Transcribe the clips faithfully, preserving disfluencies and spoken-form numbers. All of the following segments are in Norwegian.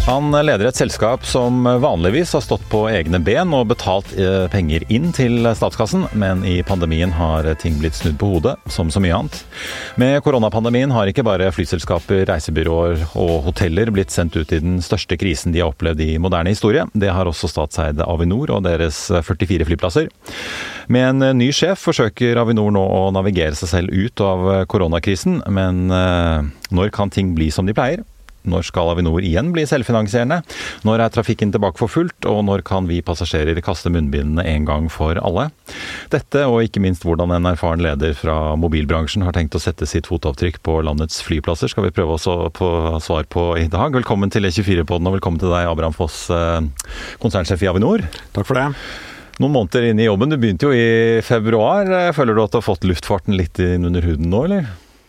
Han leder et selskap som vanligvis har stått på egne ben og betalt penger inn til statskassen, men i pandemien har ting blitt snudd på hodet, som så mye annet. Med koronapandemien har ikke bare flyselskaper, reisebyråer og hoteller blitt sendt ut i den største krisen de har opplevd i moderne historie. Det har også statseide Avinor og deres førtifire flyplasser. Med en ny sjef forsøker Avinor nå å navigere seg selv ut av koronakrisen, men når kan ting bli som de pleier? Når skal Avinor igjen bli selvfinansierende? Når er trafikken tilbake for fullt? Og når kan vi passasjerer kaste munnbindene en gang for alle? Dette, og ikke minst hvordan en erfaren leder fra mobilbransjen har tenkt å sette sitt fotavtrykk på landets flyplasser, skal vi prøve å få svar på i dag. Velkommen til E tjuefire-podden, og velkommen til deg, Abraham Foss, konsernsjef i Avinor. Takk for det. Noen måneder inn i jobben, du begynte jo i februar. Føler du at du har fått luftfarten litt inn under huden nå, eller?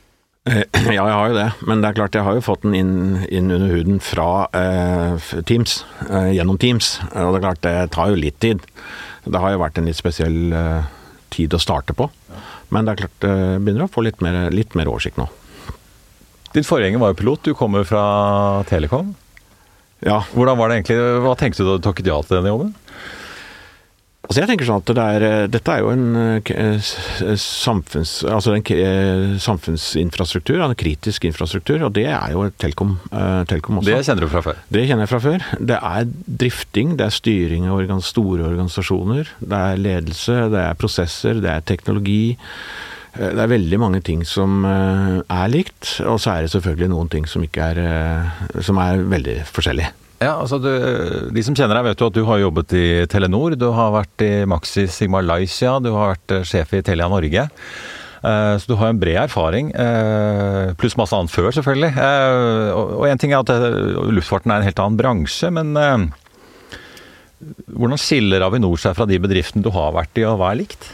Ja, jeg har jo det, men det er klart jeg har jo fått den inn, inn under huden fra eh, Teams, eh, gjennom Teams, og det er klart det tar jo litt tid. Det har jo vært en litt spesiell eh, tid å starte på, men det er klart det eh, begynner å få litt mer, litt mer oversikt nå. Din forgjenger var jo pilot, du kommer fra Telekom. Ja. Hvordan var det egentlig, hva tenkte du da du takket ja til denne jobben? Altså jeg tenker sånn at det er, dette er jo en samfunns, altså en samfunnsinfrastruktur, en kritisk infrastruktur, og det er jo Telekom, Telekom også. Det kjenner du fra før? Det kjenner jeg fra før. Det er drifting, det er styring av organ, store organisasjoner, det er ledelse, det er prosesser, det er teknologi. Det er veldig mange ting som er likt, og så er det selvfølgelig noen ting som ikke er, som er veldig forskjellige. Ja, altså du, de som kjenner deg vet jo at du har jobbet i Telenor, du har vært i Maxis i Malaysia, du har vært sjef i Telia Norge, så du har en bred erfaring, pluss masse annet før selvfølgelig. Og en ting er at luftfarten er en helt annen bransje, men hvordan skiller Avinor seg fra de bedriftene du har vært i, og hva er likt?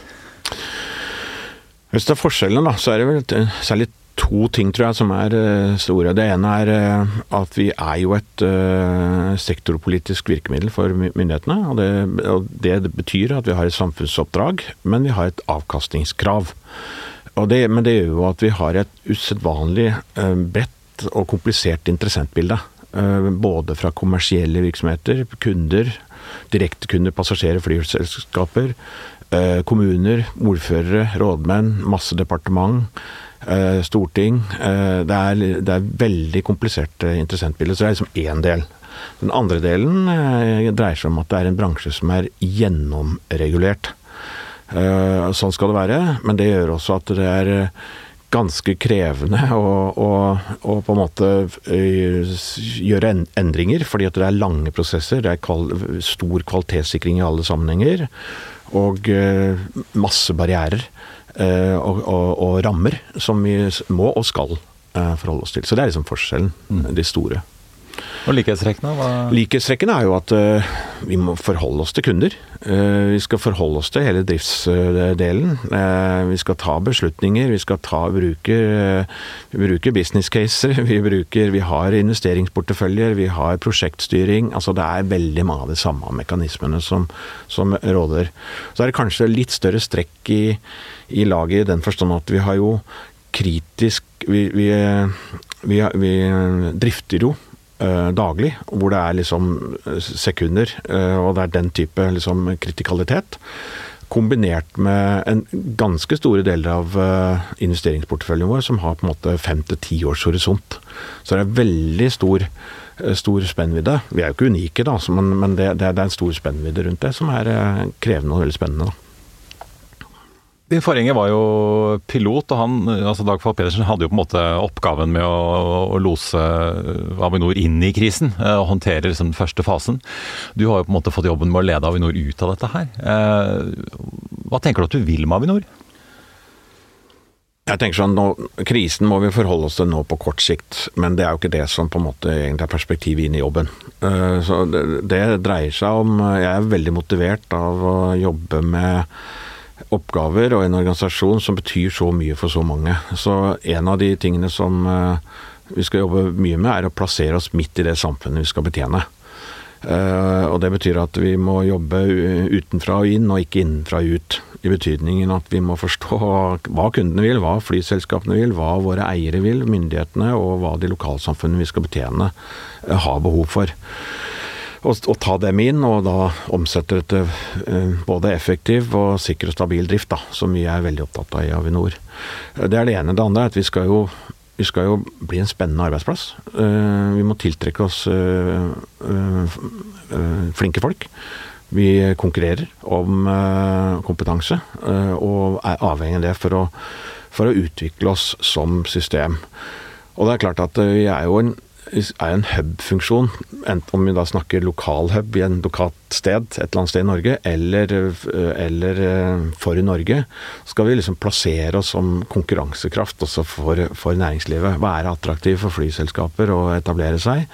Hvis det er forskjellen da, så er det vel særlig to ting, tror jeg, som er store. Det ene er at vi er jo et uh, sektorpolitisk virkemiddel for myndighetene, og det, og det betyr at vi har et samfunnsoppdrag, men vi har et avkastningskrav. Og det, men det gjør jo at vi har et usedvanlig uh, bredt og komplisert interessentbilde, uh, både fra kommersielle virksomheter, kunder, direktekunder, passasjerer, flyselskaper, uh, kommuner, ordførere, rådmenn, masse departement, Storting. Det er, det er veldig komplisert interessentbilde, så det er liksom én del. Den andre delen dreier seg om at det er en bransje som er gjennomregulert. Sånn skal det være, men det gjør også at det er ganske krevende å, å, å på en måte gjøre endringer, fordi at det er lange prosesser, det er kval, stor kvalitetssikring i alle sammenhenger, og masse barrierer. Uh, og, og, og rammer som vi må og skal uh, forholde oss til. Så det er liksom forskjellen, mm. de store. Og likhetstrekkene? Hva... Likhetstrekkene er jo at uh, vi må forholde oss til kunder. Uh, vi skal forholde oss til hele driftsdelen. Uh, vi skal ta beslutninger, vi skal ta, bruke, uh, vi bruker business caser, vi, bruker, vi har investeringsporteføljer, vi har prosjektstyring. Altså det er veldig mange av de samme mekanismene som, som råder. Så er det kanskje litt større strekk i, i laget i den forstand at vi har jo kritisk, vi, vi, vi, vi drifter jo daglig, hvor det er liksom sekunder, og det er den type liksom kritikalitet, kombinert med en ganske store deler av investeringsporteføljen vår, som har på en måte fem til ti års horisont. Så det er veldig stor, stor spennvidde. Vi er jo ikke unike da, men, men det, det er en stor spennvidde rundt det, som er krevende og veldig spennende da. Din forgjenger var jo pilot, og han, altså Dag Fald Pedersen, hadde jo på en måte oppgaven med å, å lose Avinor inn i krisen, og håndtere liksom den første fasen. Du har jo på en måte fått jobben med å lede Avinor ut av dette her. Hva tenker du at du vil med Avinor? Jeg tenker sånn, nå, krisen må vi forholde oss til nå på kort sikt, men det er jo ikke det som på en måte egentlig er perspektivet inn i jobben. Så det, det dreier seg om, jeg er veldig motivert av å jobbe med oppgaver og en organisasjon som betyr så mye for så mange. Så en av de tingene som vi skal jobbe mye med er å plassere oss midt i det samfunnet vi skal betjene. Og det betyr at vi må jobbe utenfra og inn, og ikke innenfra og ut. i betydningen at vi må forstå hva kundene vil, hva flyselskapene vil, hva våre eiere vil, myndighetene, og hva de lokalsamfunnene vi skal betjene har behov for. Og, og ta dem inn, og da omsette det til både effektiv og sikker og stabil drift, da, som vi er veldig opptatt av i Avinor. Det er det ene. Det andre er at vi skal jo Vi skal jo bli en spennende arbeidsplass. Vi må tiltrekke oss flinke folk. Vi konkurrerer om kompetanse, og er avhengig av det for å, for å utvikle oss som system. Og det er klart at vi er jo en, er en hub-funksjon, enten om vi da snakker lokal hub i en lokalt sted, et eller annet sted i Norge, eller, eller for Norge, skal vi liksom plassere oss som konkurransekraft også for, for næringslivet. Være attraktiv for flyselskaper å etablere seg,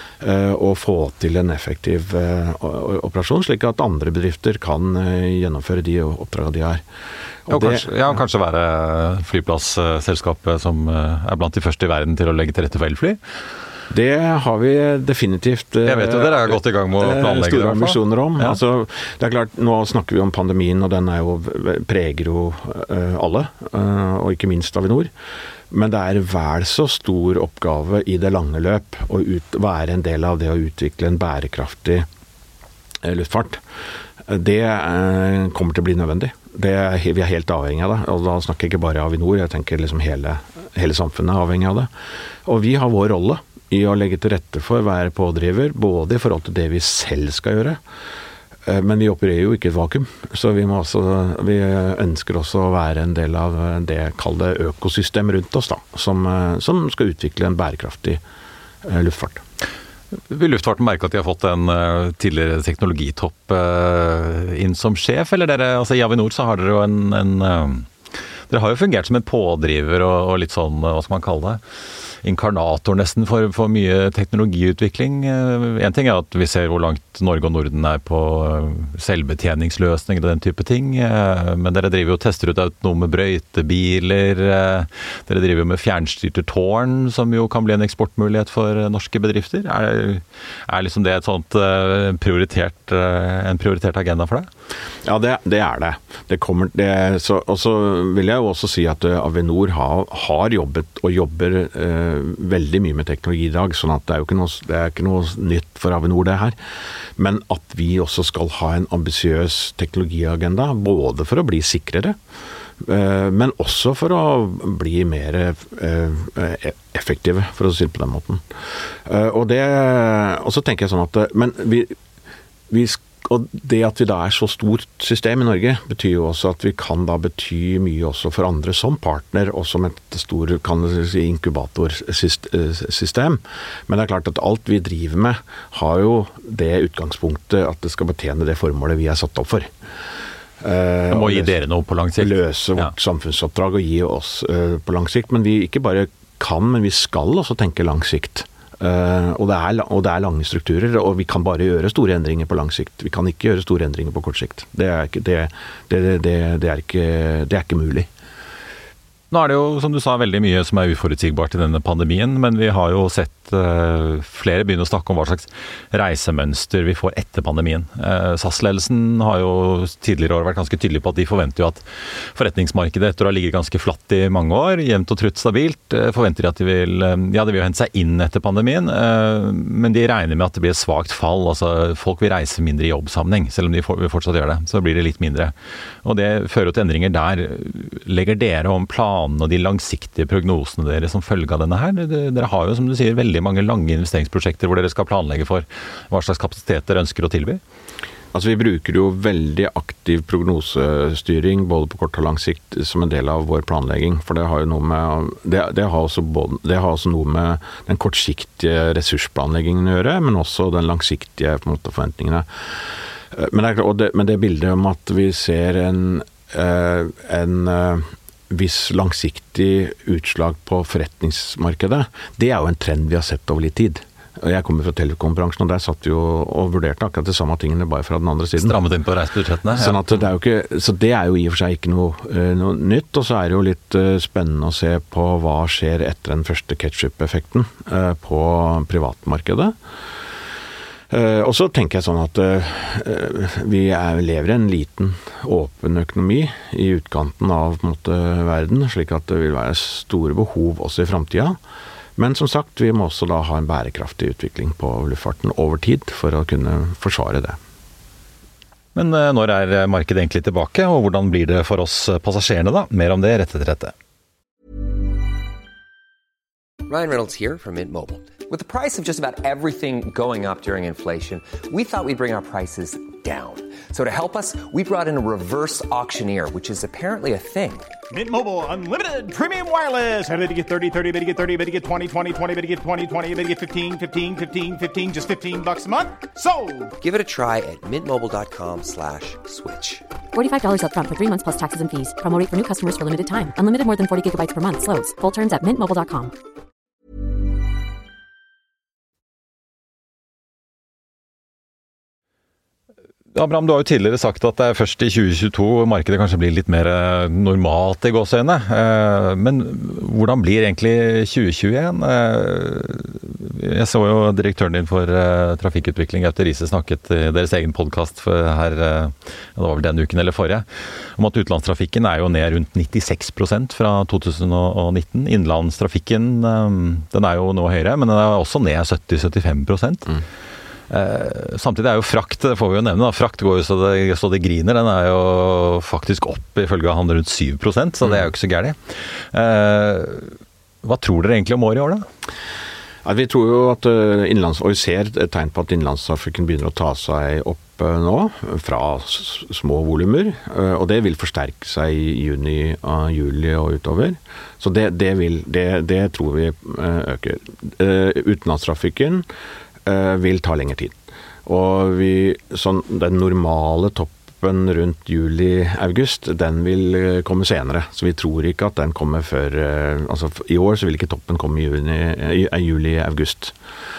og få til en effektiv operasjon, slik at andre bedrifter kan gjennomføre de oppdragene de har. Og ja, det, kanskje, ja, kanskje være flyplassselskapet som er blant de første i verden til å legge til rette for elfly? Det har vi definitivt. Jeg vet jo dere er godt i gang med å planlegge store ambisjoner om. Ja. Altså, det er klart, nå snakker vi om pandemien, og den er jo, preger jo alle, og ikke minst Avinor. Men det er vel så stor oppgave i det lange løp å ut, være en del av det å utvikle en bærekraftig luftfart. Det kommer til å bli nødvendig. Det er, vi er helt avhengig av det, og da snakker jeg ikke bare Avinor, jeg tenker liksom hele, hele samfunnet er avhengig av det. Og vi har vår rolle i å legge til rette for å være pådriver, både i forhold til det vi selv skal gjøre, men vi opererer jo ikke et vakuum, så vi, må også, vi ønsker også å være en del av det kalde økosystem rundt oss, da, som, som skal utvikle en bærekraftig luftfart. Vil luftfarten merke at de har fått en uh, tidligere teknologitopp uh, inn som sjef, eller dere, altså i Avinor så har dere jo en, en uh, dere har jo fungert som en pådriver og, og litt sånn, hva skal man kalle det, inkarnator nesten for, for mye teknologiutvikling. En ting er at vi ser hvor langt Norge og Norden er på selvbetjeningsløsninger og den type ting, men dere driver jo og tester ut autonome brøytebiler, dere driver jo med fjernstyrte tårn, som jo kan bli en eksportmulighet for norske bedrifter. Er, er liksom det et sånt prioritert, en prioritert agenda for deg? Ja, det, det er det. Det kommer, det, så, og så vil jeg jo også si at Avinor har, har jobbet og jobber eh, veldig mye med teknologi i dag, sånn at det er jo ikke noe, det er ikke noe nytt for Avinor det her. Men at vi også skal ha en ambisiøs teknologiagenda, både for å bli sikrere, eh, men også for å bli mer eh, effektive, for å si det på den måten. Eh, og, det, og så tenker jeg sånn at men vi, vi skal Og det at vi da er så stort system i Norge, betyr jo også at vi kan da bety mye også for andre som partner, og som et stor, kan du si, inkubatorsystem. Men det er klart at alt vi driver med, har jo det utgangspunktet at det skal betjene det formålet vi er satt opp for. Det må gi dere noe på lang sikt. Løse vårt ja. samfunnsoppdrag og gi oss uh, på lang sikt. Men vi ikke bare kan, men vi skal også tenke lang sikt. Uh, og, det er, og det er lange strukturer, og vi kan bare gjøre store endringer på lang sikt. Vi kan ikke gjøre store endringer på kort sikt. Det er ikke, det, det, det, det er ikke, det er ikke mulig. Nå er det jo, som du sa, veldig mye som er uforutsigbart i denne pandemien, men vi har jo sett uh, flere begynne å snakke om hva slags reisemønster vi får etter pandemien. Uh, S A S-ledelsen har jo tidligere år vært ganske tydelig på at de forventer jo at forretningsmarkedet etter å ha ligget ganske flatt i mange år, jevnt og trutt stabilt, uh, forventer de at de vil, uh, ja, de vil hente seg inn etter pandemien, uh, men de regner med at det blir et svagt fall, altså folk vil reise mindre i jobbsammenheng, selv om de for, vil fortsatt gjøre det, så blir det litt mindre. Og det fører jo til endringer der. Legger dere om plan og de langsiktige prognosene dere som følge av denne her? Dere har jo, som du sier, veldig mange lange investeringsprosjekter hvor dere skal planlegge for hva slags kapasitet dere ønsker å tilby. Altså vi bruker jo veldig aktiv prognosestyring både på kort og lang sikt som en del av vår planlegging, for det har jo noe med det, det, har, også både, det har også noe med den kortsiktige ressursplanleggingen å gjøre, men også den langsiktige på en måte, forventningene. Men det, og det, men det bildet om at vi ser en, en viss langsiktig utslag på forretningsmarkedet, det er jo en trend vi har sett over litt tid. Jeg kommer fra telekombransjen, og der satt vi jo og vurderte akkurat de samme tingene, bare fra den andre siden. Strammet inn på reisebudsjettene. Ja. Sånn at det er jo ikke, så det er jo i og for seg ikke noe, noe nytt, og så er det jo litt spennende å se på hva skjer etter den første ketchup-effekten på privatmarkedet. Uh, og så tenker jeg sånn at uh, vi er, lever i en liten, åpen økonomi i utkanten av på en måte, verden, slik at det vil være store behov også i fremtiden. Men som sagt, vi må også da ha en bærekraftig utvikling på luftfarten over tid for å kunne forsvare det. Men uh, når er markedet egentlig tilbake, og hvordan blir det for oss passasjerene da? Mer om det rett etter dette. Ryan Reynolds here from Mint Mobile. With the price of just about everything going up during inflation, we thought we'd bring our prices down. So to help us, we brought in a reverse auctioneer, which is apparently a thing. Mint Mobile Unlimited Premium Wireless. How to get thirty, thirty, how to get thirty, how to get twenty, twenty, twenty, how to get twenty, twenty, how to get fifteen, fifteen, fifteen, fifteen, just fifteen bucks a month? Sold! Give it a try at mintmobile.com slash switch. forty-five dollars up front for three months plus taxes and fees. Promo rate for new customers for limited time. Unlimited more than forty gigabytes per month. Slows full terms at mint mobile dot com. Abraham, du har jo tidligere sagt at det er først i tjue tjueto markedet kanskje blir litt mer normalt i gåseøyne. Men hvordan blir egentlig tjue tjueen? Jeg så jo direktøren din for trafikkutvikling, Gaute Riise, snakket i deres egen podcast her, det var vel denne uken eller forrige, om at utenlandstrafikken er jo ned rundt nittiseks prosent fra to tusen og nitten. Innlandstrafikken, den er jo nå høyere, men den er også ned sytti til syttifem prosent. Mm. Eh, samtidig er jo frakt, det får vi jo nevne da, frakt går jo så det, så det griner, den er jo faktisk opp ifølge han rundt syv prosent, så det er jo ikke så gærlig. Eh, hva tror dere egentlig om året i år da? Ja, vi tror jo at innlands, og vi ser et tegn på at innlandstrafikken begynner å ta seg opp nå, fra små volumer, og det vil forsterke seg i juni, juli og utover. Så det, det, vil, det, det tror vi øker. Utenlandstrafikken vil ta lengre tid. Og vi, sånn, den normale toppen rundt juli-august, den vil komme senere. Så vi tror ikke at den kommer før, altså i år så vil ikke toppen komme i, juni, i juli-august.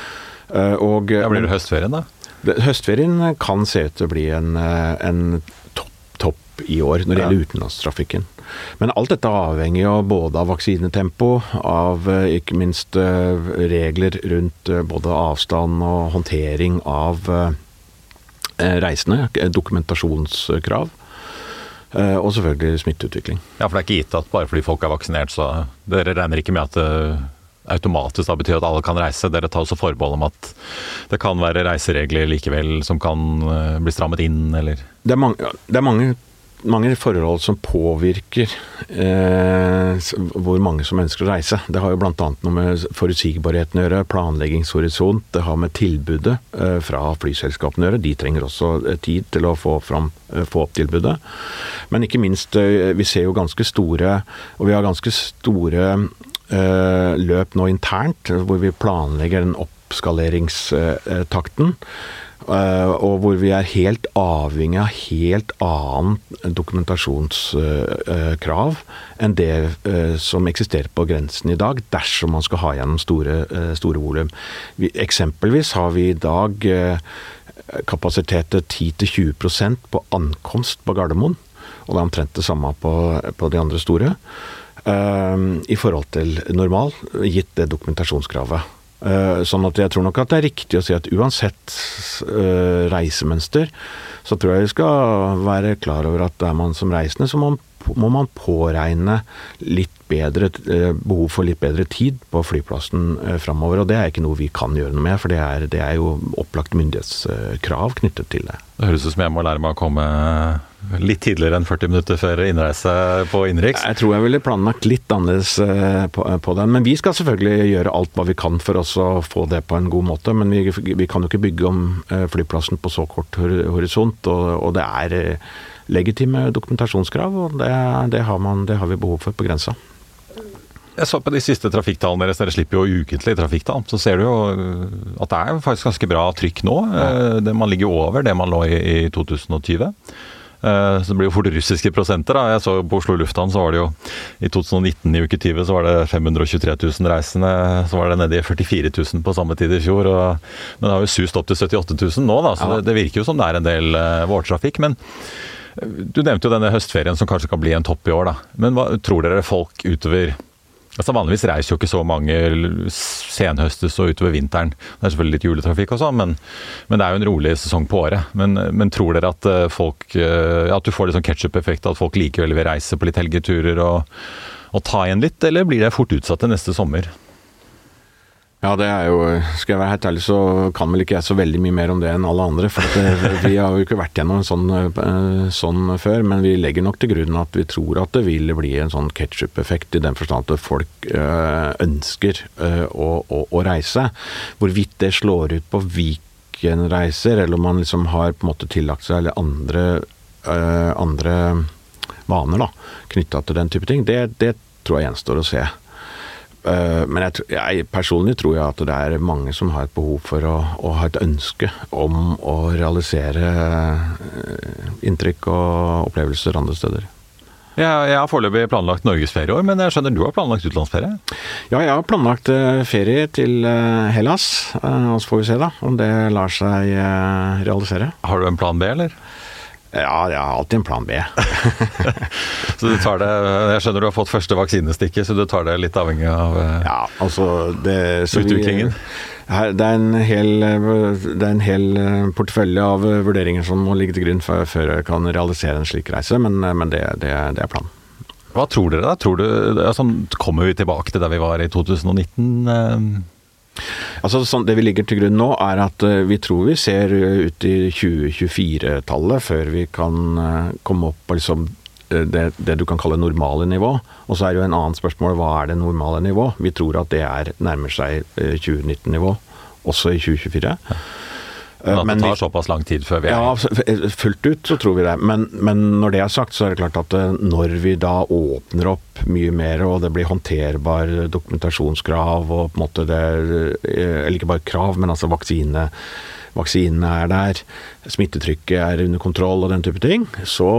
Og, da blir det høstferien da? Høstferien kan se ut til å bli en, en topp, topp i år når det gjelder utenlandstrafikken. Men alt dette avhenger jo både av vaksinetempo, av ikke minst regler rundt både avstand og håndtering av reisende, dokumentasjonskrav, og selvfølgelig smitteutvikling. Ja, for det er ikke gitt at bare fordi folk er vaksinert, så dere regner ikke med at det automatisk da betyr at alle kan reise. Dere tar også forbehold om at det kan være reiseregler likevel som kan bli strammet inn, eller? Det er mange, det er mange mange forhold som påvirker eh, hvor mange som ønsker å reise. Det har jo blant annet noe med forutsigbarheten å gjøre, planleggingshorisont, det har med tilbudet eh, fra flyselskapene å gjøre. De trenger også tid til å få, fram, få opp tilbudet. Men ikke minst, eh, vi ser jo ganske store, og vi har ganske store eh, løp nå internt, hvor vi planlegger den oppskaleringstakten, Uh, og hvor vi er helt avhengig av helt annen dokumentasjonskrav uh, enn det uh, som eksisterer på grensen i dag, dersom man skal ha gjennom store, uh, store volum. Vi, eksempelvis har vi i dag uh, kapasitet ti til tjue prosent på ankomst på Gardermoen, og det er omtrent det samme på, på de andre store, uh, i forhold til normal, gitt det dokumentasjonskravet. Sånn at jeg tror nok at det er riktig å si at uansett uh, reisemønster, så tror jeg vi skal være klar over at er man som reisende, så må, må man påregne litt bedre, uh, behov for litt bedre tid på flyplassen uh, fremover, og det er ikke noe vi kan gjøre noe med, for det er, det er jo opplagt myndighetskrav knyttet til det. Det høres ut som jeg må lære meg å komme litt tidligere enn førti minutter før innreise på innenriks. Jeg tror jeg ville planlagt litt annerledes på, på den, men vi skal selvfølgelig gjøre alt hva vi kan for oss å få det på en god måte, men vi, vi kan jo ikke bygge om flyplassen på så kort horisont, og, og det er legitime dokumentasjonskrav, og det, det, har man, det har vi behov for på grensa. Jeg så på de siste trafikktallene deres, dere slipper jo ukentlig trafikktall, så ser du jo at det er faktisk ganske bra trykk nå. Ja. Det, man ligger over det man lå i, i to tusen og tjue. Så det blir jo fort russiske prosenter da. Jeg så på Oslo Lufthavn, så var det jo i to tusen og nitten i uke tjue så var det fem hundre og tjuetre tusen reisende, så var det nede i førtifire tusen på samme tid i fjor, og, men det har jo sust opp til syttiåtte tusen nå da, så ja. det, det virker jo som det er en del uh, vårtrafikk, men du nevnte jo denne høstferien som kanskje kan bli en topp i år da, men hva tror dere folk utover Altså Vanligvis reiser jo ikke så mange senhøstes og utover vinteren. Det er selvfølgelig litt juletrafikk og sånn, men, men det er jo en rolig sesong på året. Men, men tror dere at folk, at du får litt sånn ketchup-effekt, at folk likevel vil reise på litt helgeturer og, og ta igjen litt, eller blir det fort utsatt til neste sommer? Ja, det er jo, skal jeg være helt ærlig, så kan vel ikke jeg så veldig mye mer om det enn alle andre, for at det, vi har jo ikke vært gjennom en sånn, sånn før, men vi legger nok til grunn at vi tror at det vil bli en sånn ketchup-effekt i den forstand at folk øh, ønsker øh, å, å, å reise. Hvorvidt det slår ut på weekendreiser, eller om man liksom har på en måte tillagt seg eller andre, øh, andre vaner da, knyttet til den type ting, det, det tror jeg gjenstår å se. Men jeg, jeg personlig tror jeg at det er mange som har et behov for å, å ha et ønske om å realisere inntrykk og opplevelser andre steder. Ja, jeg har foreløpig planlagt Norgesferie i år, men jeg skjønner du har planlagt utenlandsferie? Ja, jeg har planlagt ferie til Hellas, og så får vi se da om det lar seg realisere. Har du en plan B, eller? Ja, jeg har alltid en plan B. Så du tar det, jeg skjønner du har fått første vaksinestikket, så du tar det litt avhengig av ja, altså det, utviklingen? Vi, her, det, er en hel, det er en hel portefølje av vurderinger som må ligge til grunn før, før jeg kan realisere en slik reise, men, men det, det, det er planen. Hva tror dere da? Tror du, altså, kommer vi tilbake til der vi var i to tusen og nitten? Altså, sånn, det vi ligger til grunn nå er at uh, vi tror vi ser ut i tjue tjuefire-tallet før vi kan uh, komme opp på liksom, uh, det, det du kan kalle normale nivå. Og så er det jo en annen spørsmål, hva er det normale nivå? Vi tror at det er nærmer seg uh, tjue nitten-nivå, også i tjue tjuefire. Ja. Uh, men at det tar vi, såpass lang tid før vi er... Ja, fullt ut så tror vi det. Men, men når det er sagt, så er det klart at uh, når vi da åpner opp mye mer, og det blir håndterbar dokumentasjonskrav, og på en måte det, eller ikke bare krav, men altså vaksine, vaksinene er der, smittetrykket er under kontroll og den type ting, så,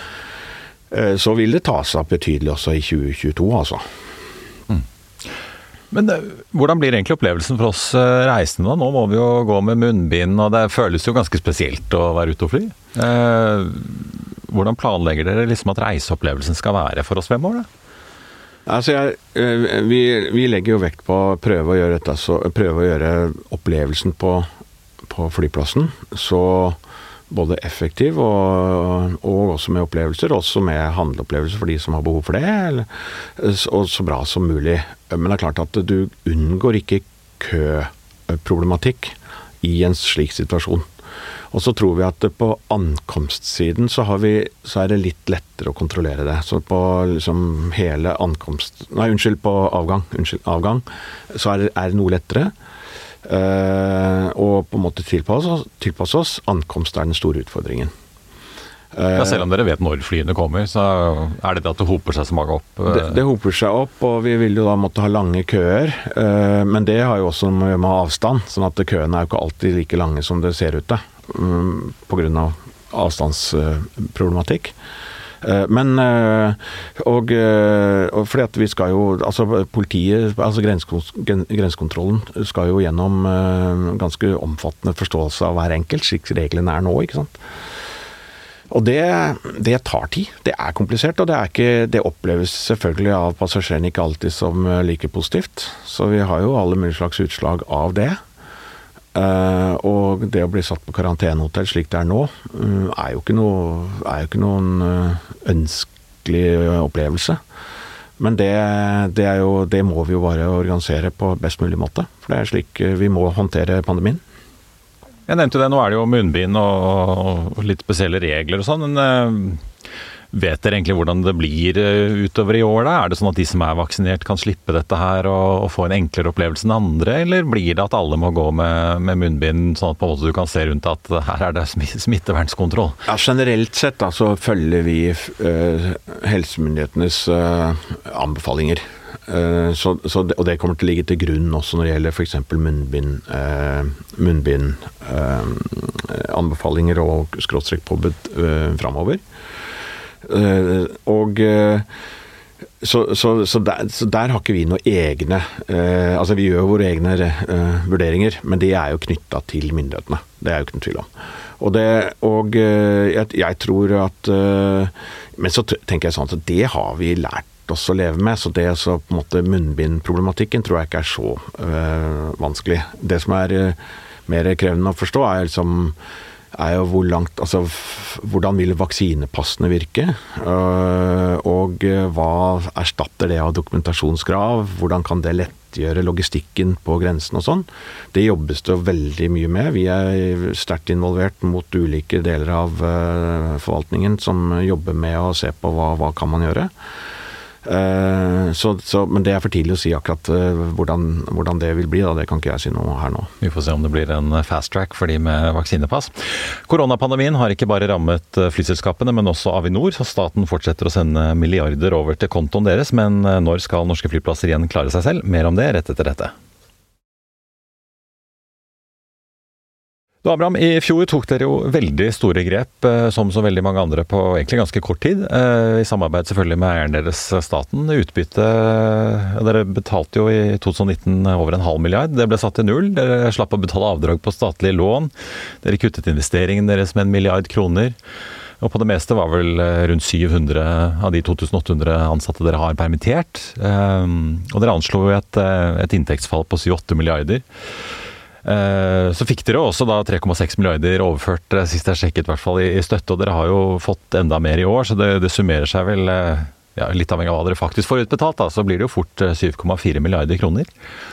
så vil det ta seg opp betydelig også i tjue tjueto, altså. Mm. Men det, hvordan blir egentlig opplevelsen for oss reisende da? Nå må vi jo gå med munnbind, og det føles jo ganske spesielt å være ute og fly. Eh, hvordan planlegger dere liksom at reiseopplevelsen skal være for oss fremover da? Altså jeg, vi, vi legger jo vekt på å prøve å gjøre dette, så prøve å gjøre opplevelsen på, på flyplassen så både effektiv og, og også med opplevelser, også med handleopplevelser for de som har behov for det, eller, og så bra som mulig. Men det er klart at du unngår ikke køproblematikk i en slik situasjon. Og så tror vi at på ankomstsiden så, har vi, så er det litt lettere å kontrollere det. Så på liksom hele ankomst... Nei, unnskyld, på avgang, unnskyld, avgang så er det, er det noe lettere. Uh, og på en måte tilpasse oss, tilpasse oss. Ankomst er den store utfordringen. Uh, ja, selv om dere vet når flyene kommer, så er det det at det hoper seg så mange opp? Uh. Det, det hoper seg opp, og vi vil jo da måtte ha lange køer. Uh, men det har jo også med, med avstand, sånn at køene er jo ikke alltid like lange som det ser ut til. Um, på grunn av avstandsproblematikk. Uh, men uh, og, uh, og fordi at vi skal jo altså politiet, altså grensekontrollen skal jo gjennom uh, ganske omfattende forståelse av hver enkelt, slik reglene er nå, ikke sant? Og det, det tar tid. Det er komplisert, og det, er ikke, det oppleves selvfølgelig av passasjerene ikke alltid som like positivt. Så vi har jo alle mulige slags utslag av det. Uh, og det å bli satt på karantenehotell slik det er nå, uh, er jo ikke noe, er jo ikke noen uh, ønskelig opplevelse. Men det, det, er jo, det må vi jo bare organisere på best mulig måte. For det er slik uh, vi må håndtere pandemien. Jeg nevnte det, nå er det jo munnbind og, og litt spesielle regler og sånn, men uh, vet dere egentlig hvordan det blir utover i år da? Er det sånn at de som er vaksinert kan slippe dette her og, og få en enklere opplevelse enn andre, eller blir det at alle må gå med, med munnbind, sånn at på en måte du kan se rundt at her er det smittevernskontroll? Ja, generelt sett da, så følger vi uh, helsemyndighetenes uh, anbefalinger. Uh, så, så det, og det kommer til å ligge til grunn også når det gjelder for eksempel munnbind, uh, munnbind uh, anbefalinger og skråstrek påbud uh, fremover. Uh, og uh, så, så, så, der, så der har ikke vi noen egne uh, altså vi gjør våre egne uh, vurderinger, men det er jo knyttet til myndighetene, det er jo ikke noen tvil om. Og, det, og uh, jeg, jeg tror at uh, men så tenker jeg sånn at det har vi lært lært oss å leve med, så det er så på en måte munnbindproblematikken tror jeg ikke er så øh, vanskelig. Det som er øh, mer krevende å forstå er liksom er jo hvor langt, altså hvordan vil vaksinepassene virke, og hva erstatter det av dokumentasjonskrav, hvordan kan det lettgjøre logistikken på grensen og sånn. Det jobbes det veldig mye med. Vi er sterkt involvert mot ulike deler av forvaltningen som jobber med å se på hva, hva kan man gjøre. Så, så, men det er for tidlig å si akkurat hvordan, hvordan det vil bli, da. Det kan ikke jeg si noe her nå. Vi får se om det blir en fast track for de med vaksinepass. Koronapandemien har ikke bare rammet flyselskapene, men også Avinor, så staten fortsetter å sende milliarder over til kontoen deres, men når skal norske flyplasser igjen klare seg selv? Mer om det rett etter dette. Du Abraham, i fjor tok dere jo veldig store grep, som så veldig mange andre på egentlig ganske kort tid, i samarbeid selvfølgelig med eieren deres staten. Utbytte, dere betalte jo i tjue nitten over en halv milliard, det ble satt til null, dere slapp å betale avdrag på statlige lån, dere kuttet investeringen deres med en milliard kroner, og på det meste var vel rundt syv hundre av de to tusen åtte hundre ansatte dere har permittert, og dere anslo et, et inntektsfall på syv til åtte milliarder. Så fikk dere også da tre komma seks milliarder overført sist jeg sjekket i hvert fall i, i støtte, og dere har jo fått enda mer i år, så det, det summerer seg vel ja, litt avhengig av hva dere faktisk får utbetalt, da, så blir det jo fort syv komma fire milliarder kroner.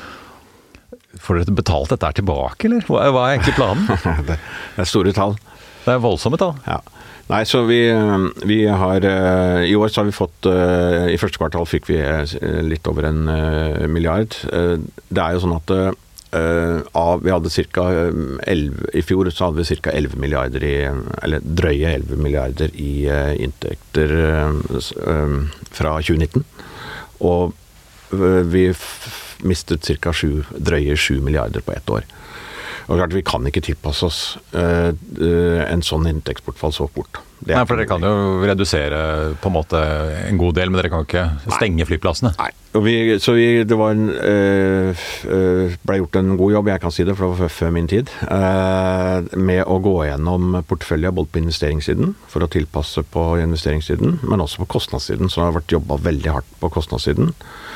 Får dere betalt dette her tilbake, eller? Hva, hva er egentlig planen? Det er store tall. Det er voldsomme tall. Ja. Nei, så vi, vi har, i år så har vi fått, i første kvartal fikk vi litt over en milliard. Det er jo sånn at Uh, av, vi hadde cirka elleve, i fjor så hadde vi cirka elleve milliarder i, eller drøye elleve milliarder i uh, inntekter uh, fra tjue nitten, og uh, vi f- mistet cirka sju, drøye sju milliarder på ett år. Og klart, vi kan ikke tilpasse oss uh, uh, en sånn inntektsbortfall så fort. Nei, for dere kan jo redusere på en måte en god del, men dere kan ikke stenge Nei. flyplassene. Nei, og vi, så vi, det var en, øh, øh, ble gjort en god jobb, jeg kan si det, for det var før min tid, øh, med å gå gjennom portefølje både på investeringssiden, for å tilpasse på investeringssiden, men også på kostnadssiden, så det har vært jobbet veldig hardt på kostnadssiden,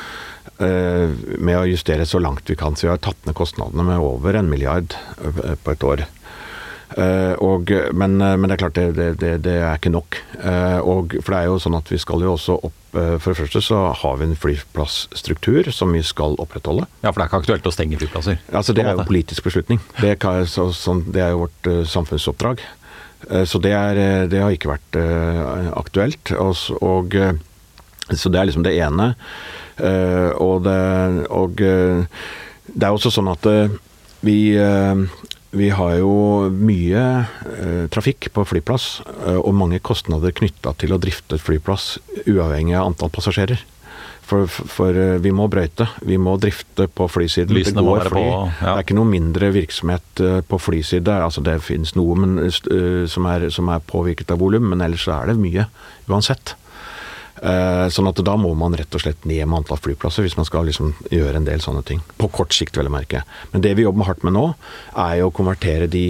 øh, med å justere så langt vi kan, så vi har tatt ned kostnadene med over en milliard på et år. Uh, og, men, men det er klart det, det, det er ikke nok uh, og, for det er jo sånn at vi skal jo også opp uh, for det første så har vi en flyplassstruktur som vi skal opprettholde. Ja, for det er ikke aktuelt å stenge flyplasser. Altså det er jo politisk beslutning. Det, kan, så, så, det er jo vårt uh, samfunnsoppdrag. Uh, så det, er, det har ikke vært uh, aktuelt. Og, og, uh, så det er liksom det ene. Uh, og det, og, uh, det er også sånn at uh, vi uh, Vi har jo mye eh, trafikk på flyplass, eh, og mange kostnader knyttet til å drifte et flyplass, uavhengig av antall passasjerer. For, for, for eh, vi må brøyte, vi må drifte på flysiden. Lysene må være på, ja. Det er ikke noe mindre virksomhet eh, på flyside, altså det finnes noe men, eh, som, er, som er påvirket av volum, men ellers er det mye uansett. Uh, sånn at da må man rett og slett ned med antall flyplasser hvis man skal liksom gjøre en del sånne ting. På kort sikt, vel å merke. Men det vi jobber hardt med nå, er jo å konvertere de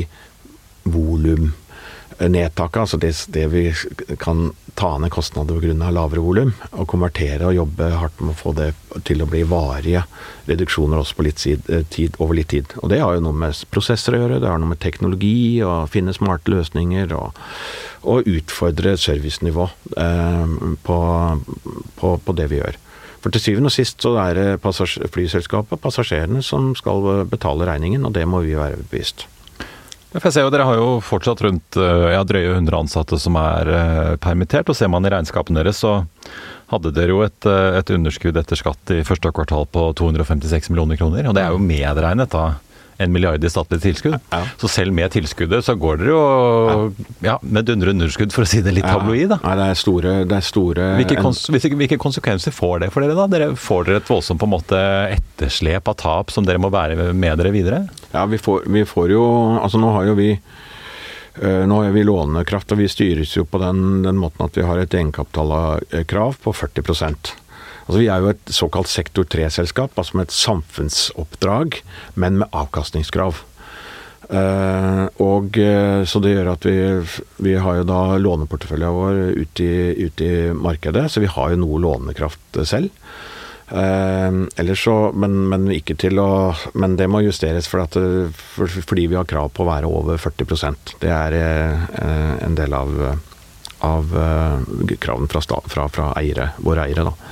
volumnedtaket, altså det, det vi kan ta ned kostnader på grunn av lavere volum, og konvertere og jobbe hardt med å få det til å bli varige reduksjoner også på litt tid, tid, over litt tid. Og det har jo noe med prosesser å gjøre, det har noe med teknologi, og finne smarte løsninger, og og utfordre servicenivå eh, på, på, på det vi gjør. For til syvende og sist så er det passasjer, flyselskapet og passasjerene som skal betale regningen, og det må vi være bevisst. Jeg ser jo, dere har jo fortsatt rundt ja, drøye hundre ansatte som er eh, permittert, og ser man i regnskapen deres, så hadde dere jo et, et underskudd etter skatt i første kvartal på to hundre femtiseks millioner kroner, og det er jo medregnet da en milliard i statlig tilskudd. Ja. Så selv med tilskuddet så går dere jo ja, med dundre underskudd, for å si det litt tabloid da. Ja, det er store... Det er store hvilke, kons- hvilke konsekvenser får det for dere da? Dere får dere et voldsomt på en måte etterslep av tap som dere må bære med dere videre? Ja, vi får, vi får jo... Altså nå har jo vi uh, nå har vi lånekraft, og vi styres jo på den, den måten at vi har et egenkapitalkrav på førti prosent. Altså vi er jo et såkalt sektor tre-selskap, altså med et samfunnsoppdrag, men med avkastningskrav. Uh, og uh, så det gjør at vi, vi har jo da låneporteføljen vår ute i, ut i markedet, så vi har jo noe lånekraft selv. Uh, ellers så, men, men ikke til å, men det må justeres for at, for, fordi vi har krav på å være over førti prosent. Det er uh, en del av, av uh, kraven fra, fra, fra eiere, våre eiere da.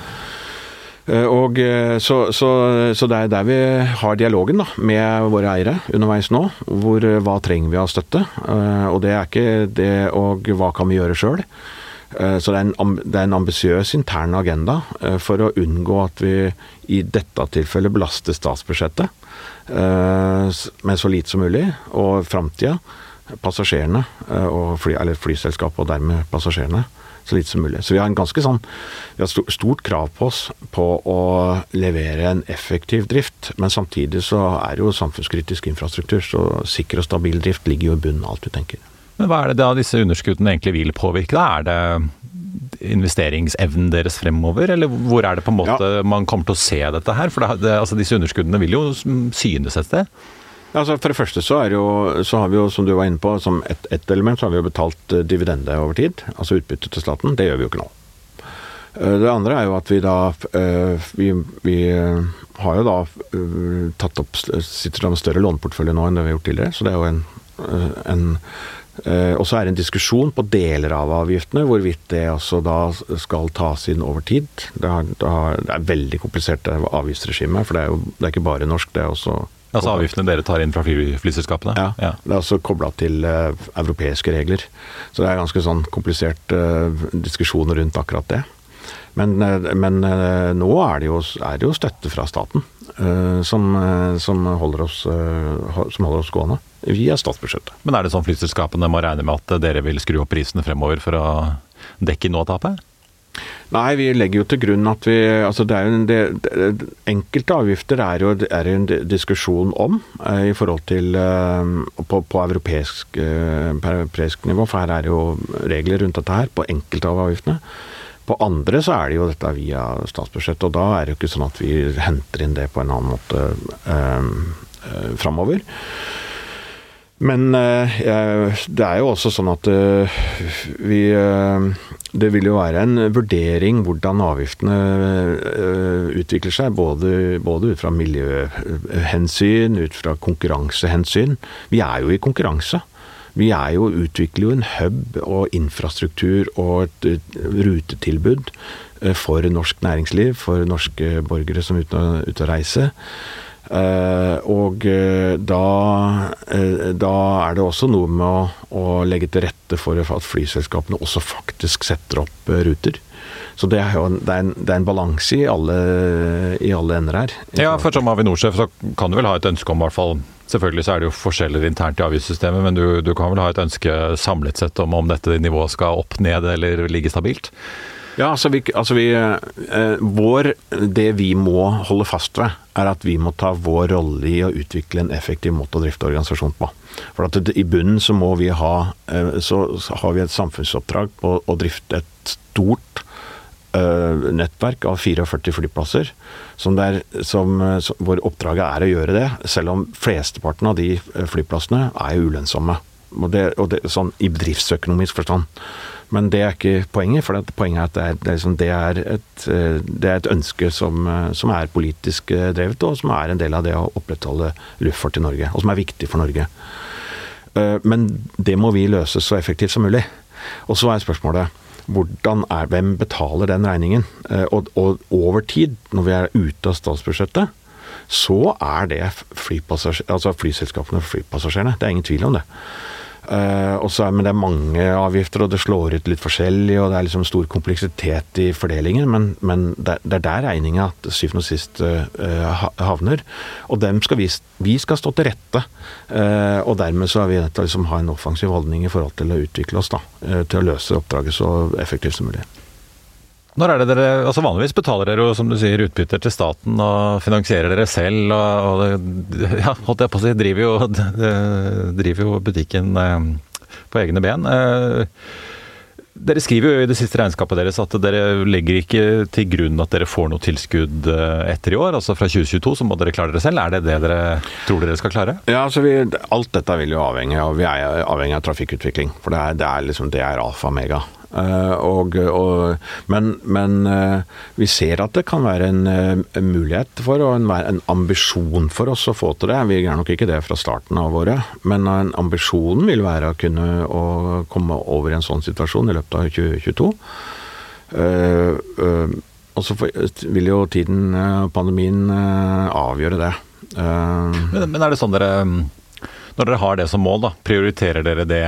Og så, så, så det er der vi har dialogen da, med våre eiere underveis nå, hvor hva trenger vi av støtte, og det er ikke det, og hva kan vi gjøre selv. Så det er en, det er en ambisiøs intern agenda for å unngå at vi i dette tilfellet belaster statsbudsjettet med så lite som mulig, og fremtiden, passasjerene, og fly, eller flyselskapet og dermed passasjerene, så lite som mulig. Så vi har en ganske sånn, vi har stort krav på oss på å levere en effektiv drift, men samtidig så er det jo samfunnskritisk infrastruktur, så sikker og stabil drift ligger jo i bunnen av alt vi tenker. Men hva er det da disse underskuddene egentlig vil påvirke da? Er det investeringsevnen deres fremover, eller hvor er det på en måte ja. Man kommer til å se dette her? For det, det, altså disse underskuddene vil jo synes et sted. Altså for det første så, er jo, så har vi jo, som du var inne på, som et, et element, så har vi jo betalt dividende over tid, altså utbytte til staten. Det gjør vi jo ikke nå. Det andre er jo at vi da, vi, vi har jo da tatt opp, sitter da med større låneportfølje nå enn det vi har gjort tidligere, så det er jo en, en og så er det en diskusjon på deler av avgiftene, hvorvidt det altså da skal tas inn over tid. Det er, det er veldig komplisert avgiftsregime, for det er jo det er ikke bare norsk, det er også Altså avgiftene dere tar inn fra fly, flyselskapene? Ja, ja, det er også koblet til uh, europeiske regler. Så det er ganske sånn komplisert uh, diskusjoner rundt akkurat det. Men, uh, men uh, nå er det, jo, er det jo støtte fra staten uh, som, uh, som, holder oss, uh, som holder oss gående via statsbudsjettet. Men er det sånn flyselskapene må regne med at dere vil skru opp prisene fremover for å dekke nå-tapet? Nei, vi legger jo til grunn at vi, altså det er jo en, det, det, enkelte avgifter er jo er en diskusjon om eh, i forhold til eh, på, på europeisk, eh, europeisk nivå, for her er jo regler rundt dette her på enkelte av avgiftene. På andre så er det jo dette via statsbudsjett, og da er det jo ikke sånn at vi henter inn det på en annen måte eh, eh, fremover. Men eh, det er jo også sånn at eh, vi, eh, det vil jo være en vurdering hvordan avgiftene eh, utvikler seg, både, både ut fra miljøhensyn, ut fra konkurransehensyn. Vi er jo i konkurranse. Vi er jo, utvikler jo en hub og infrastruktur og et, et rutetilbud eh, for norsk næringsliv, for norske borgere som er ute og, ute og reiser. Uh, og uh, da, uh, da er det også noe med å, å legge til rette for at flyselskapene også faktisk setter opp uh, ruter. Så det er jo det er en, det er en balanse i alle, i alle ender her. Ja, for som Avinor-sjef så kan du vel ha et ønske om, i hvert fall, selvfølgelig så er det jo forskjeller internt i avgiftssystemet, men du, du kan vel ha et ønske samlet sett om om dette nivået skal opp, ned eller ligge stabilt? Ja, altså, vi, altså vi, eh, vår, det vi må holde fast ved, er at vi må ta vår rolle i å utvikle en effektiv måte å drifte organisasjon på. For at det, i bunnen så må vi ha, eh, så, så har vi et samfunnsoppdrag på å drifte et stort eh, nettverk av førtifire flyplasser, som der, som, som, hvor oppdraget er å gjøre det, selv om flesteparten av de flyplassene er ulønnsomme. Og det, og det, sånn i bedriftsøkonomisk forstand. Men det er ikke poenget, for poenget er at det er, det er, liksom, det er, et, det er et ønske som, som er politisk drevet, og som er en del av det å opprettholde luftfart i Norge, og som er viktig for Norge. Men det må vi løse så effektivt som mulig. Og så er spørsmålet, hvordan er, hvem betaler den regningen? Og, og over tid, når vi er ute av statsbudsjettet, så er det altså flyselskapene og flypassasjerene. Det er ingen tvil om det. Uh, også, men det er mange avgifter, og det slår ut litt forskjellig, og det er liksom stor kompleksitet i fordelingen, men, men det, det er der regningen at syvende og sist uh, havner. Og dem skal vi, vi skal stå til rette, uh, og dermed så er vi nødt til å liksom ha en offensiv holdning i forhold til å utvikle oss da, uh, til å løse oppdraget så effektivt som mulig. Når er det dere, altså vanligvis betaler dere jo, som du sier, utbytter til staten og finansierer dere selv, og, og det, ja, holdt jeg på å si, driver jo, driver jo butikken eh, på egne ben. Eh, Dere skriver jo i det siste regnskapet deres at dere legger ikke til grunn at dere får noe tilskudd etter i år, altså fra tjue tjueto så må dere klare dere selv. Er det det dere tror dere skal klare? Ja, altså vi, alt dette vil jo avhenge av, vi er avhengig av trafikkutvikling, for det er, det er liksom, det er alfa og mega. Uh, og, og, men men uh, vi ser at det kan være en, uh, en mulighet for og en, en ambisjon for oss å få til det. Vi er nok ikke det fra starten av året, men en ambisjon vil være å kunne å komme over i en sånn situasjon i løpet av tjue tjueto. Uh, uh, og så vil jo tiden, uh, pandemien, uh, avgjøre det. Uh, men, men er det sånn dere, når dere har det som mål, da, prioriterer dere det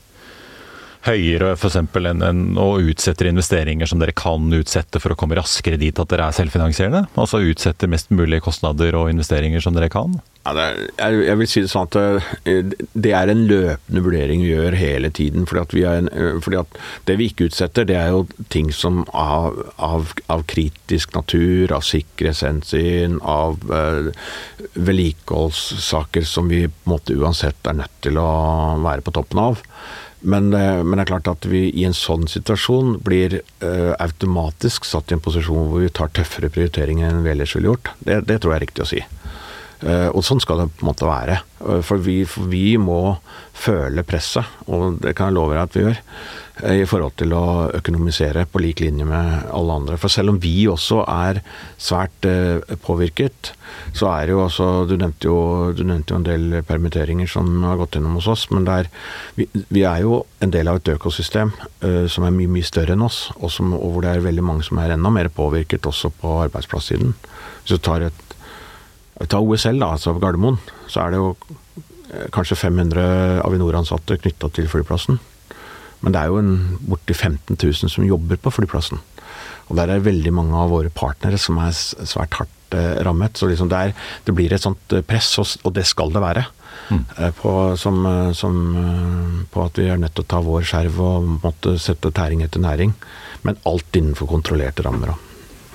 høyere for eksempel enn en, og utsetter investeringer som dere kan utsette for å komme raskere dit at dere er selvfinansierende? Altså utsetter mest mulig kostnader og investeringer som dere kan? Ja, det er, jeg, jeg vil si det sånn at det er en løpende vurdering vi gjør hele tiden, fordi at, vi er en, fordi at det vi ikke utsetter, det er jo ting som av, av, av kritisk natur, av sikkerhetshensyn, av uh, vedlikeholdssaker som vi på en måte uansett er nødt til å være på toppen av. Men, men det er klart at vi i en sånn situasjon blir uh, automatisk satt i en posisjon hvor vi tar tøffere prioriteringer enn vi ellers ville gjort. Det, det tror jeg er riktig å si. Uh, og sånn skal det på en måte være. Uh, for, vi, for vi må føle presset, og det kan jeg love deg at vi gjør, uh, i forhold til å økonomisere på lik linje med alle andre. For selv om vi også er svært uh, påvirket, så er det jo også, du nevnte jo, du nevnte jo en del permitteringer som har gått gjennom hos oss, men der, vi, vi er jo en del av et økosystem uh, som er mye, mye større enn oss, og, som, og hvor det er veldig mange som er enda mer påvirket også på arbeidsplasssiden. Hvis du tar et Ta O S L da, altså Gardermoen, så er det jo kanskje fem hundre Avinor-ansatte knyttet til flyplassen. Men det er jo en, borti femten tusen som jobber på flyplassen. Og der er veldig mange av våre partnere som er svært hardt eh, rammet. Så liksom det, er, det blir et sånt press, og det skal det være. Mm. Eh, på, som, som, på at vi er nødt til å ta vår skjerv og måtte sette tæring etter næring. Men alt innenfor kontrollerte rammer også.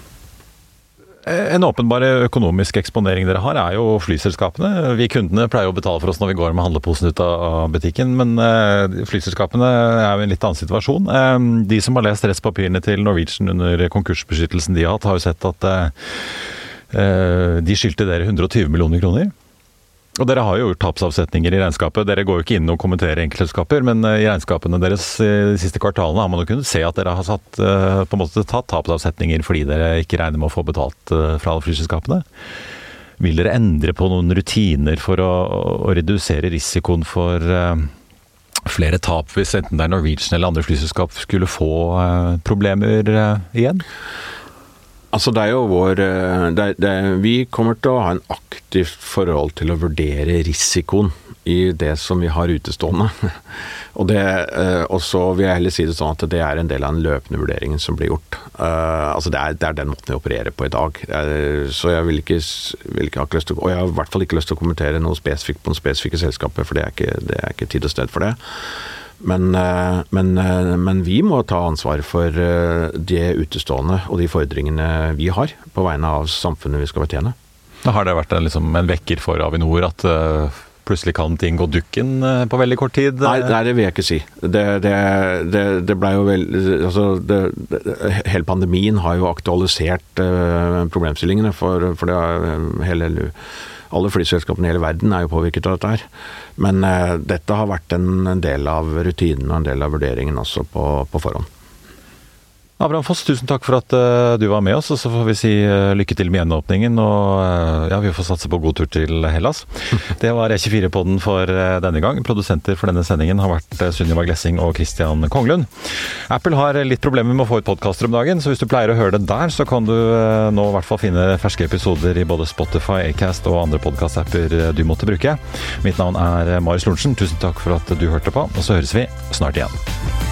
En åpenbar økonomisk eksponering dere har er jo flyselskapene. Vi kundene pleier å betale for oss når vi går med handleposen ut av butikken, men flyselskapene er jo i en litt annen situasjon. De som har lest rettspapirene til Norwegian under konkursbeskyttelsen de har hatt, har jo sett at de skyldte dere hundre og tyve millioner kroner. Og dere har jo gjort tapsavsetninger i regnskapet. Dere går jo ikke inn og kommenterer enkeltselskaper, men i regnskapene deres i de siste kvartalene har man jo kunnet se at dere har satt, på en måte tatt tapsavsetninger fordi dere ikke regner med å få betalt fra alle flyselskapene. Vil dere endre på noen rutiner for å, å redusere risikoen for uh, flere tap hvis enten det er Norwegian eller andre flyselskap skulle få uh, problemer uh, igjen? Altså det er jo vår, det er, det er, vi kommer til å ha en aktivt forhold til å vurdere risikoen i det som vi har utestående. Og det, og så vil jeg heller si det sånn at det er en del av den løpende vurderingen som blir gjort. Uh, altså det er, det er den måten vi opererer på i dag. Uh, så jeg vil ikke, vil ikke akkurat lyst til, og jeg har i hvert fall ikke lyst til å kommentere noe spesifikt på noen spesifikke selskaper, for det er ikke, det er ikke tid og sted for det. Men, men, men vi må ta ansvar for de utestående og de fordringene vi har på vegne av samfunnet vi skal betjene. Har det vært en, liksom, en vekker for Avinor at uh, plutselig kan ting gå dukken uh, på veldig kort tid? Nei, nei, det vil jeg ikke si. Det, det, det, det ble jo vel, altså, det, det, hele pandemien har jo aktualisert uh, problemstillingene for, for det hele alle flyselskapene i hele verden er jo påvirket av dette her. Men uh, dette har vært en, en del av rutinen og en del av vurderingen også på, på forhånd. Abraham Foss, tusen takk for at uh, du var med oss, og så får vi si uh, lykke til med gjenåpningen, og uh, ja, vi får satse på god tur til Hellas. Det var E tjuefire-podden for uh, denne gang. Produsenter for denne sendingen har vært uh, Sunniva Glessing og Christian Konglund. Apple har litt problemer med å få ut podcaster om dagen, så hvis du pleier å høre det der, så kan du uh, nå i hvert fall finne ferske episoder i både Spotify, Acast og andre podcast-apper uh, du måtte bruke. Mitt navn er Marius Lorentzen. Tusen takk for at du hørte på, og så høres vi snart igjen.